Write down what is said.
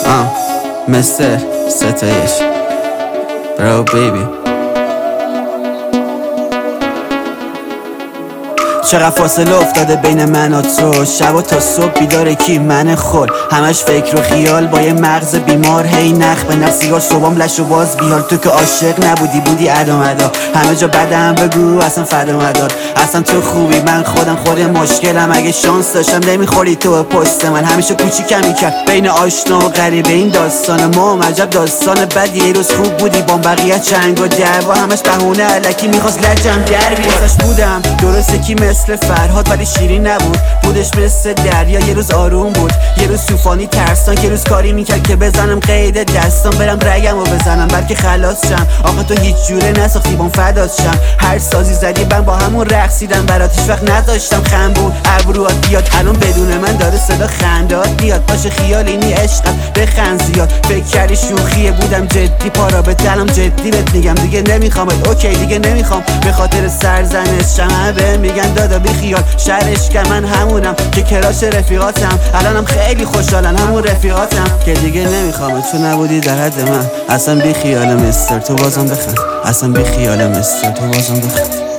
مستر ستایش برو بیبی. چقدر فاصله افتاده بین من و تو، شب و تا صبح بیداره کی؟ من خل همش فکر و خیال با یه مغز بیمار، هی نخ به نفسیگار صبحام لش و باز بیال. تو که عاشق نبودی بودی ادا مدا، همه جا بدم بگو اصلا فدا مدار. اصلا تو خوبی من خود مشکلم، اگه شانس داشتم نمیخوری تو پست من. همیشه کوچیکم میکرد بین آشنا و غریبه این داستان ما، عجب داستان بدی. یه روز خوب بودی با بقیه چنگ و دعوا، همش بهونه الکی میخواست لجم در بیارش بودم. درسته کی مثل فرهاد ولی شیرین نبود، بودش مثل دریا. یه روز آروم بود یه روز طوفانی ترسان، یه روز کاری میکرد که بزنم قید دستان، برم رگم و بزنم بلکه خلاص شم. آخه تو هیچ جوره نساختی بام فدات شم، هر سازی زدی من با همون رقصیدم برات، هیچ وقت نذاشتم خنبون ابروات بیاد. الان بدون من داره صدا خندات میاد، باشه خیال اینی عشقت بخند زیاد. فکر کردی شوخیه بودم جدی، پارا به تنم جدی بهت میگم دیگه نمیخوامت. اوکی دیگه نمیخوام به خاطر سرزنشم، همه میگن دادا بی خیال شرش که من همونم که کراش رفیقاتم. الانم خیلی خوشحالن همون رفیقاتم که دیگه نمیخوام. تو نبودی در حد من، اصلا بی خیال مستر تو بازم بخند، اصلا بی خیال مستر تو بازم بخند.